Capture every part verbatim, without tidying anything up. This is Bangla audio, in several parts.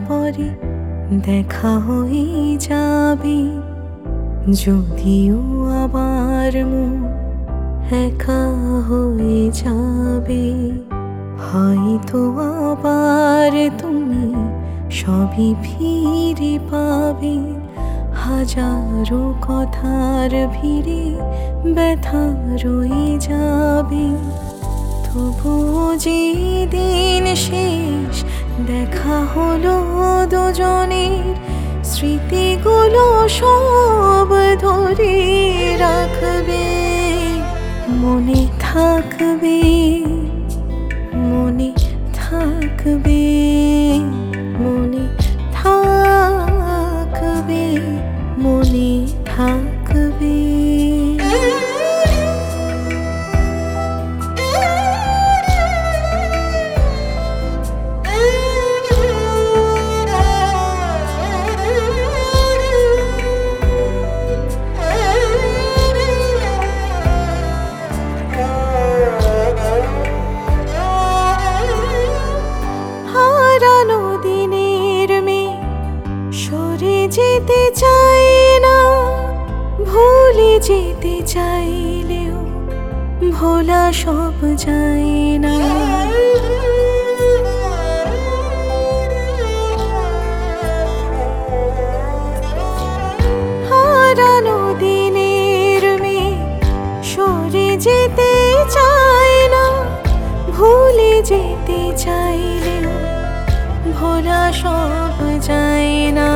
পরে দেখা হয়ে যাবে, যদিও আবার মন একা হয়ে যাবে। হয়তো আবার তুমি সবই ফিরে পাবে, হাজারো কথার ভিড়ে ব্যথা রয়ে যাবে। তবুও যে দিন শেষ দেখা হলো দুজনের, স্মৃতিগুলো সব ধরে রাখবে, মনে থাকবে, মনে থাকবে, মনে থাকবে, মনে থাকবে। হারানো দিনের মেয়ে সরে যেতে চাই না, ভুলে যেতে চাইলেও ভোলা সব যায় না। হারানো দিনের মেয়ে সরে যেতে চাই না, ভুলে যেতে চাইলেও ভোলা সব যায় না।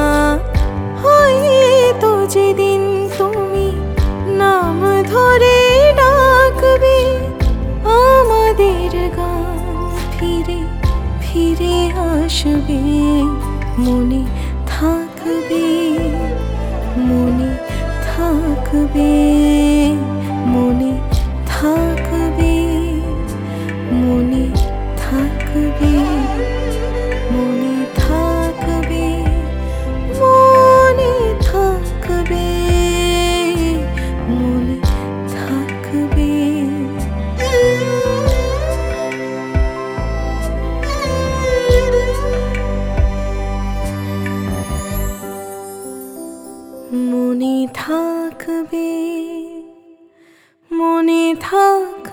হয়তো যেদিন তুমি নাম ধরে ডাকবে, আমাদের গান ফিরে ফিরে আসবে, মনে থাকবে, মনে থাকবে, মনে থাকবে, মনে থাকবে, মনে থাকবে, মনে থাকবে, মনে থাকবে। মনে থাকবে, মনে থাকবে।